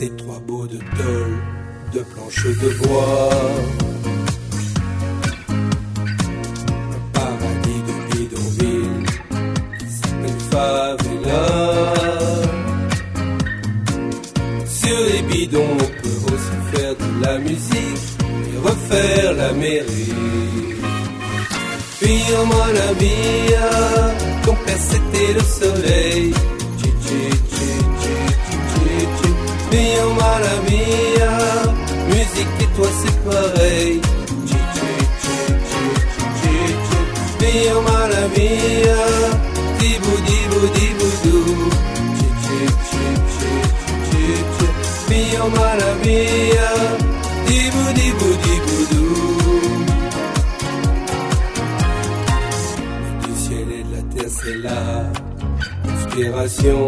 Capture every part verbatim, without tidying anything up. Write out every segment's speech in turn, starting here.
ces trois bouts de tôle, de planches de bois. Un paradis de bidonville qui s'appelle favela. Sur les bidons, on peut aussi faire de la musique et refaire la mairie. Fille-moi la vie, ton père c'était le soleil. Fille-moi la vie, musique et toi c'est pareil. Fille-moi la vie, dibou dibou dibou dou. Fille-moi la vie, dibou dibou dibou dou. Du ciel et de la terre c'est la inspiration.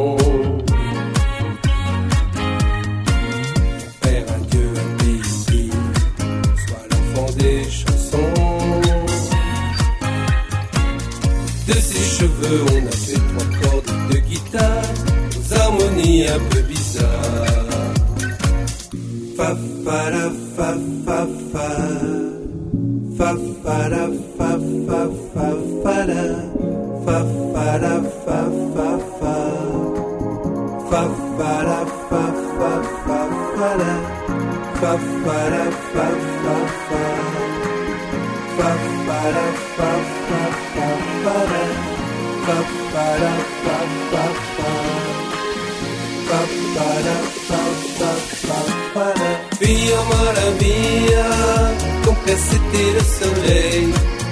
De ses cheveux, on a fait trois cordes de guitare, aux harmonies un peu bizarres. Fa fa la fa fa fa, fa fa la fa fa fa fa la, fa fa la fa fa fa, fa fa la fa fa fa fa la, fa fa la fa fa fa, fa fa la fa fa fa fa la. Fa fa la fa fa fa, fa fa la fa fa fa fa la. Fille-moi la vie, ton père c'était le soleil.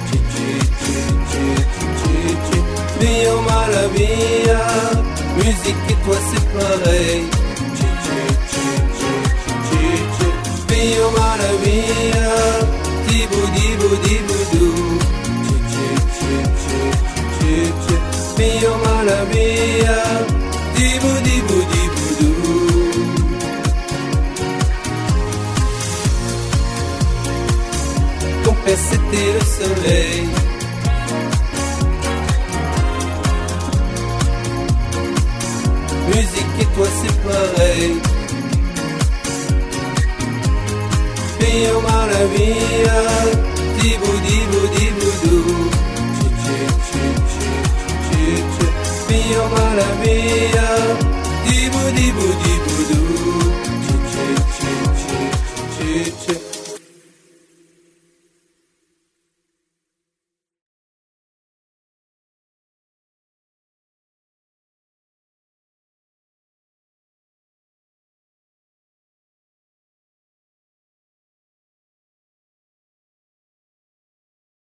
Fille-moi la vie, musique et toi c'est pareil. Fille-moi la vie, dibou dibou dibou dou. Fille-moi la vie, dibou dibou dibou dou. Ton père c'était le soleil. Musique et toi c'est pareil. Fille-moi la vie,